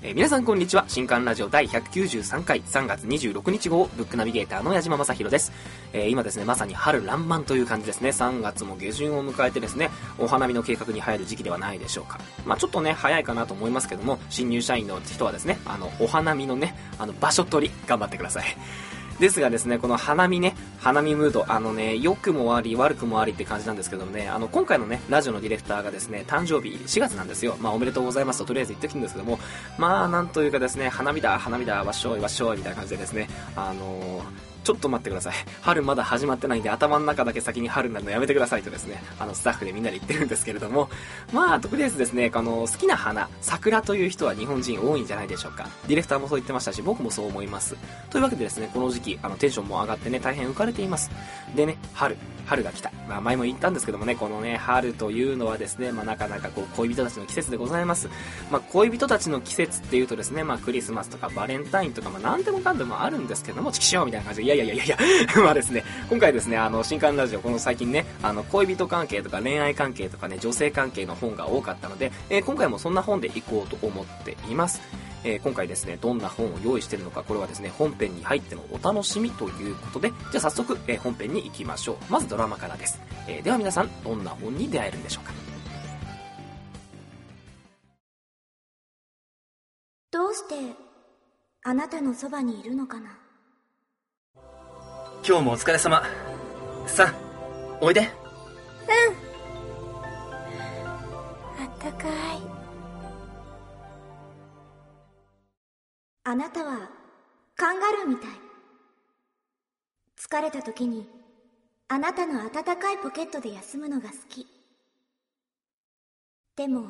皆さんこんにちは。新刊ラジオ第193回3月26日号ブックナビゲーターの矢島正宏です。今ですね、まさに春爛漫という感じですね。3月も下旬を迎えてですね、お花見の計画に入る時期ではないでしょうか。ちょっとね、早いかなと思いますけども、新入社員の人はですね、お花見のね、場所取り頑張ってください。ですがですね、この花見ムード、良くもあり悪くもありって感じなんですけどもね、今回のね、ラジオのディレクターがですね、誕生日4月なんですよ。おめでとうございますととりあえず言ってきるんですけども、なんというかですね、花見だ、わっしょいみたいな感じでですね、ちょっと待ってください。春まだ始まってないんで頭の中だけ先に春になるのやめてくださいとですね、スタッフでみんなで言ってるんですけれども、とりあえずですね、好きな花、桜という人は日本人多いんじゃないでしょうか。ディレクターもそう言ってましたし、僕もそう思います。というわけでですね、この時期、テンションも上がってね、大変浮かれています。でね、春が来た。前も言ったんですけどもね、このね、春というのはですね、なかなか恋人たちの季節でございます。恋人たちの季節っていうとですね、クリスマスとかバレンタインとか、なんでもかんでもあるんですけども、チキショーみたいな感じで、いやですね、今回ですね、新刊ラジオ、この最近ね、恋人関係とか恋愛関係とかね、女性関係の本が多かったので、今回もそんな本でいこうと思っています。今回ですね、どんな本を用意しているのか、これはですね、本編に入ってのお楽しみということで、じゃあ早速、本編に行きましょう。まずドラマからです。では皆さん、どんな本に出会えるんでしょうか。 どうしてあなたのそばにいるのかな。 今日もお疲れ様。さあ、おいで。 あったかい。あなたはカンガルーみたい。疲れた時にあなたの温かいポケットで休むのが好き。でも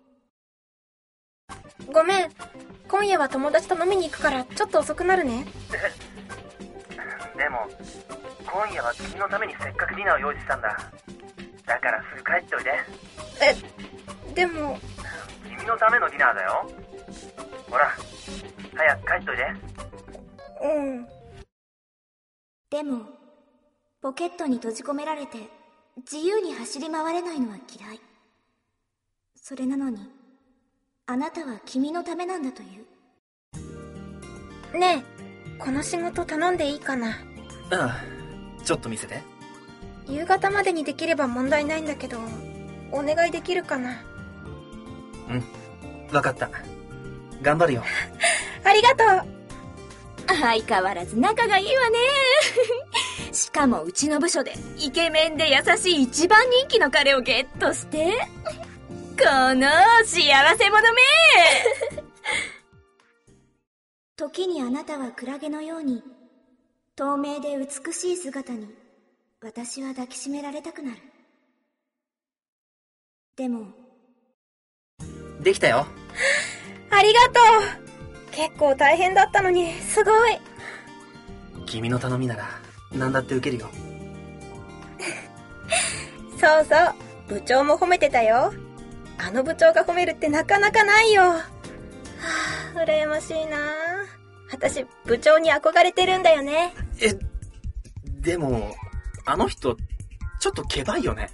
ごめん、今夜は友達と飲みに行くからちょっと遅くなるね。 でも今夜は君のためにせっかくディナーを用意したんだ。だからすぐ帰っておいで。 でも君のためのディナーだよ。ほら、早く帰っておいで。 でもポケットに閉じ込められて自由に走り回れないのは嫌い。それなのにあなたは君のためなんだという。 ねえ、この仕事頼んでいいかな。 ああ、ちょっと見せて。 夕方までにできれば問題ないんだけど、お願いできるかな。 わかった。頑張るよ。 ありがとう。 相変わらず仲がいいわね。しかもうちの部署でイケメンで優しい一番人気の彼をゲットしてこの幸せ者め。時にあなたはクラゲのように透明で美しい姿に私は抱きしめられたくなる。でもできたよ。 ありがとう。結構大変だったのにすごい。 君の頼みなら何だって受けるよ。 そうそう、部長も褒めてたよ。あの部長が褒めるってなかなかないよ。羨ましいな。私部長に憧れてるんだよね。 でもあの人ちょっとケバいよね。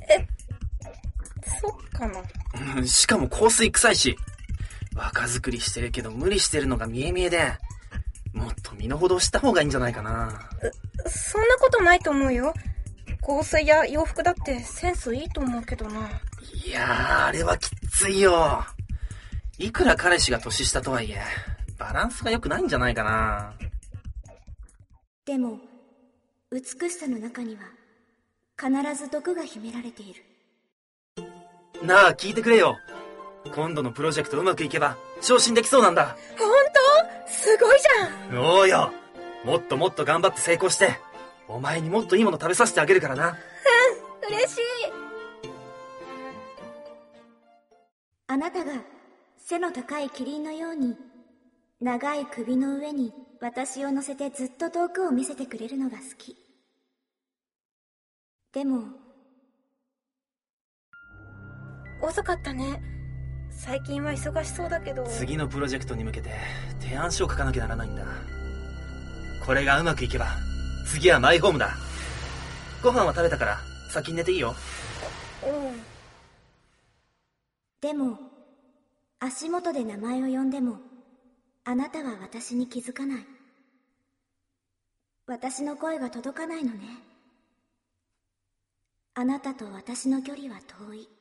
そっかな。 しかも香水臭いし、若作りしてるけど無理してるのが見え見えで、もっと身の程を知った方がいいんじゃないかな。 そんなことないと思うよ。香水や洋服だってセンスいいと思うけどな。 いやー、あれはきついよ。いくら彼氏が年下とはいえバランスが良くないんじゃないかな。 でも美しさの中には必ず毒が秘められている。 なあ、聞いてくれよ。今度のプロジェクトうまくいけば昇進できそうなんだ。 本当？すごいじゃん。 おうよ、もっともっと頑張って成功して、お前にもっといいもの食べさせてあげるからな。 嬉しい。 あなたが背の高いキリンのように長い首の上に私を乗せてずっと遠くを見せてくれるのが好き。でも遅かったね。最近は忙しそうだけど。 次のプロジェクトに向けて提案書を書かなきゃならないんだ。これがうまくいけば次はマイホームだ。ご飯は食べたから先に寝ていいよ。 でも足元で名前を呼んでもあなたは私に気づかない。私の声が届かないのね。あなたと私の距離は遠い。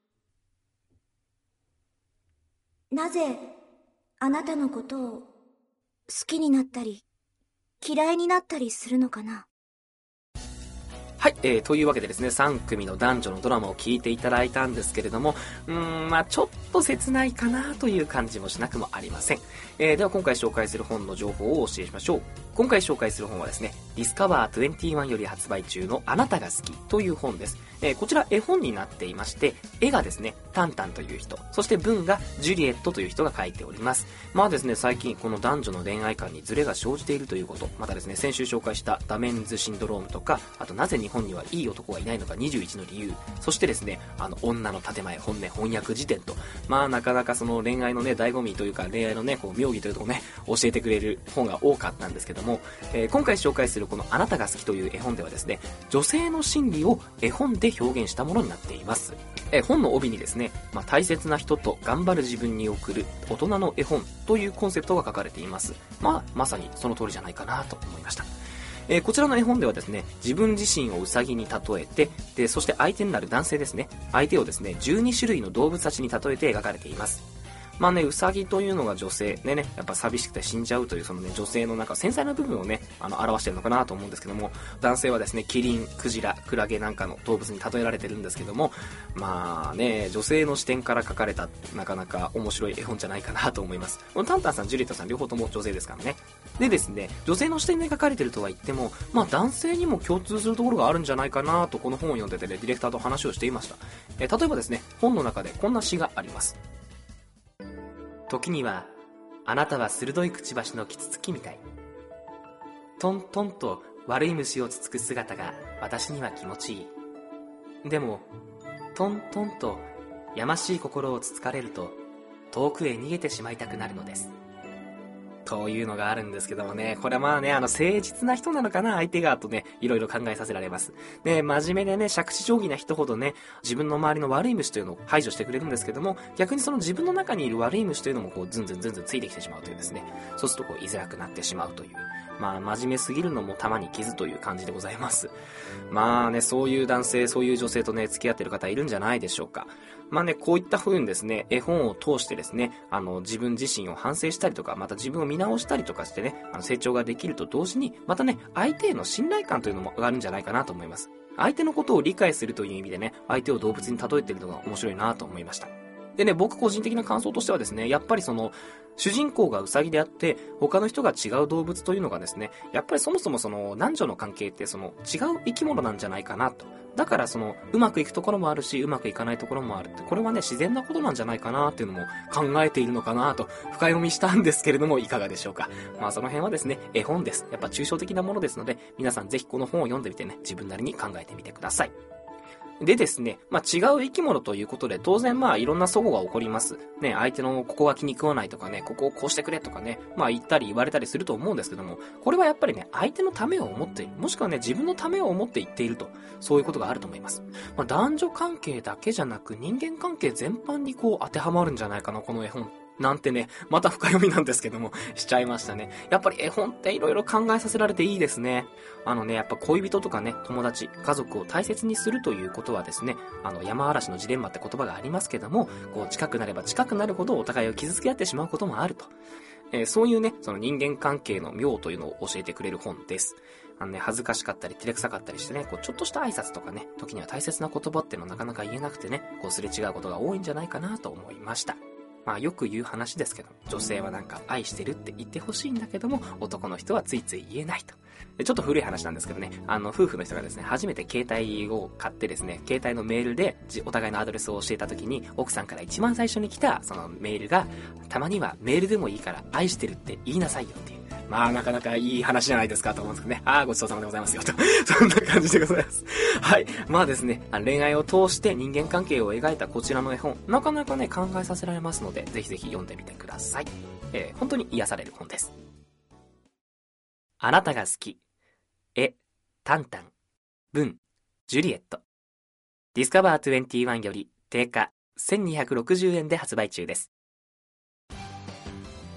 なぜあなたのことを好きになったり嫌いになったりするのかな。 はい、というわけでですね、3組の男女のドラマを聞いていただいたんですけれども、ちょっと切ないかなという感じもしなくもありません。では今回紹介する本の情報をお教えしましょう。今回紹介する本はですね、ディスカバー21より発売中のあなたが好きという本です。こちら絵本になっていまして、絵がですね、タンタンという人、そして文がジュリエットという人が書いております。まあですね、最近この男女の恋愛観にズレが生じているということ、またですね、先週紹介したダメンズシンドロームとか、あとなぜ日本にはいい男がいないのか21の理由、そしてですね、女の建前本音翻訳辞典と、まあなかなかその恋愛のね、醍醐味というか恋愛のね、こう妙義というところをね、教えてくれる本が多かったんですけども、今回紹介するこのあなたが好きという絵本ではですね、女性の心理を絵本で表現したものになっています。本の帯にですね、大切な人と頑張る自分に送る大人の絵本というコンセプトが書かれています。まさにその通りじゃないかなと思いました。こちらの絵本ではですね、自分自身をウサギに例えて、でそして相手になる男性ですね、相手をですね、12種類の動物たちに例えて描かれています。ウサギというのが女性でね、やっぱ寂しくて死んじゃうというそのね、女性のなんか繊細な部分をね、表してるのかなと思うんですけども、男性はですね、キリン、クジラ、クラゲなんかの動物に例えられてるんですけども、女性の視点から書かれたなかなか面白い絵本じゃないかなと思います。このタンタンさん、ジュリエットさん両方とも女性ですからね。でですね、女性の視点で書かれてるとは言っても、男性にも共通するところがあるんじゃないかなとこの本を読んでてね、ディレクターと話をしていました。例えばですね、本の中でこんな詩があります。時にはあなたは鋭いくちばしのキツツキみたい。トントンと悪い虫をつつく姿が私には気持ちいい。でもトントンとやましい心をつつかれると遠くへ逃げてしまいたくなるのです。というのがあるんですけどもね、これは誠実な人なのかな、相手がとね、いろいろ考えさせられます。で、真面目でね、杓子定規な人ほどね、自分の周りの悪い虫というのを排除してくれるんですけども、逆にその自分の中にいる悪い虫というのもこう、ずんずんついてきてしまうというですね、そうするとこう、居づらくなってしまうという、真面目すぎるのも玉に傷という感じでございます。そういう男性、そういう女性とね、付き合ってる方いるんじゃないでしょうか。こういった風にですね、絵本を通してですね、自分自身を反省したりとか、また自分を見直したりとかしてね、成長ができると同時に、またね、相手への信頼感というのも上がるんじゃないかなと思います。相手のことを理解するという意味でね、相手を動物に例えているのが面白いなと思いました。でね、僕個人的な感想としてはですね、やっぱりその、主人公がウサギであって、他の人が違う動物というのがですね、やっぱりそもそもその、男女の関係ってその、違う生き物なんじゃないかなと。だからその、うまくいくところもあるし、うまくいかないところもあるって、これはね、自然なことなんじゃないかなっていうのも考えているのかなと、深読みしたんですけれども、いかがでしょうか。その辺はですね、絵本です。やっぱ抽象的なものですので、皆さんぜひこの本を読んでみてね、自分なりに考えてみてください。でですね、違う生き物ということで、当然いろんな齟齬が起こります。ね、相手のここが気に食わないとかね、ここをこうしてくれとかね、言ったり言われたりすると思うんですけども、これはやっぱりね、相手のためを思っている、もしくはね、自分のためを思って言っていると、そういうことがあると思います。男女関係だけじゃなく、人間関係全般にこう当てはまるんじゃないかな、この絵本。なんてね、また深読みなんですけども、しちゃいましたね。やっぱり絵本って色々考えさせられていいですね。やっぱ恋人とかね、友達、家族を大切にするということはですね、山嵐のジレンマって言葉がありますけども、こう近くなれば近くなるほどお互いを傷つけ合ってしまうこともあると。そういうね、その人間関係の妙というのを教えてくれる本です。恥ずかしかったり照れくさかったりしてね、こうちょっとした挨拶とかね、時には大切な言葉っていうのはなかなか言えなくてね、こうすれ違うことが多いんじゃないかなと思いました。よく言う話ですけど、女性はなんか愛してるって言ってほしいんだけども、男の人はついつい言えないと。でちょっと古い話なんですけどね、夫婦の人がですね、初めて携帯を買ってですね、携帯のメールでお互いのアドレスを教えた時に、奥さんから一番最初に来たそのメールが、たまにはメールでもいいから愛してるって言いなさいよっていう。なかなかいい話じゃないですかと思うんですけどね。ごちそうさまでございますよと。そんな感じでございます。はい。ですね、恋愛を通して人間関係を描いたこちらの絵本、なかなかね、考えさせられますので、ぜひぜひ読んでみてください。本当に癒される本です。あなたが好き。絵、タンタン。文、ジュリエット。ディスカバー21より定価1260円で発売中です。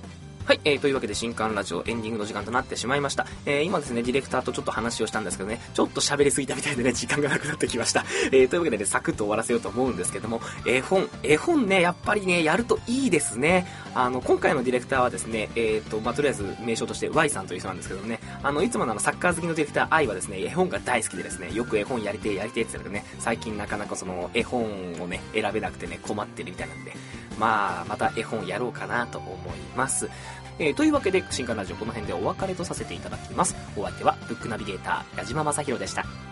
はい、というわけで新刊ラジオエンディングの時間となってしまいました。今ですね、ディレクターとちょっと話をしたんですけどね、ちょっと喋りすぎたみたいでね、時間がなくなってきました。というわけでね、サクッと終わらせようと思うんですけども、絵本ね、やっぱりね、やるといいですね。今回のディレクターはですね、とりあえず名称として Y さんという人なんですけどね、いつものサッカー好きのディレクター I はですね、絵本が大好きでですね、よく絵本やりてえって言ってたけどね、最近なかなかその絵本をね、選べなくてね、困ってるみたいなんで、また絵本やろうかなと思います。というわけで、新刊ラジオこの辺でお別れとさせていただきます。お相手は、ブックナビゲーター、矢島正宏でした。